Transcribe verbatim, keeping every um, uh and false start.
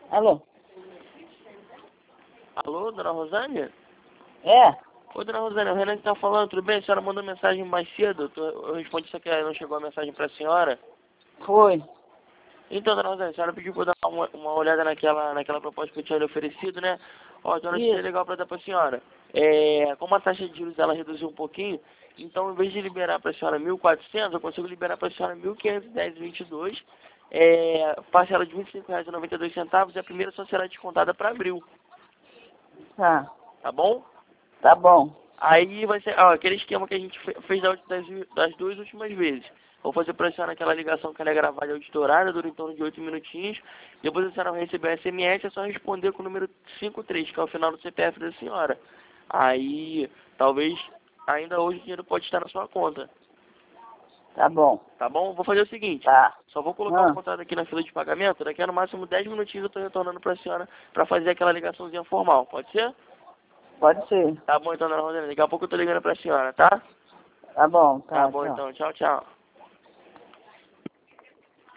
Alô? Alô, dona Rosânia? É? Oi, dona Rosânia, o Renan que tá falando, tudo bem? A senhora mandou mensagem mais cedo, eu, tô- eu respondi só que não chegou a mensagem pra senhora. Foi. Então, dona Rosânia, a senhora pediu pra eu dar uma, uma olhada naquela, naquela proposta que eu tinha lhe oferecido, né? Ó, então notícia Isso. legal pra dar pra senhora. É, como a taxa de juros ela reduziu um pouquinho, então em vez de liberar pra senhora mil e quatrocentos, eu consigo liberar pra senhora mil quinhentos e dez vírgula vinte e dois, é, parcela de vinte e cinco reais e noventa e dois centavos e a primeira só será descontada pra abril, Tá. tá bom? Tá bom. Aí vai ser, ó, aquele esquema que a gente fe- fez das, das das duas últimas vezes. Vou fazer pra senhora aquela ligação que ela é gravada e auditorada, dura em torno de oito minutinhos. Depois a senhora vai receber um S M S, é só responder com o número cinquenta e três, que é o final do C P F da senhora. Aí, talvez, ainda hoje o dinheiro pode estar na sua conta. Tá bom. Tá bom? Vou fazer o seguinte, Tá. só vou colocar o Ah, contrato aqui na fila de pagamento, daqui a no máximo dez minutinhos eu tô retornando pra senhora pra fazer aquela ligaçãozinha formal, pode ser? pode ser. Tá bom então, dona Rosana, daqui a pouco eu tô ligando pra senhora, tá? Tá bom. Tá Tá, bom tchau. então, tchau, tchau.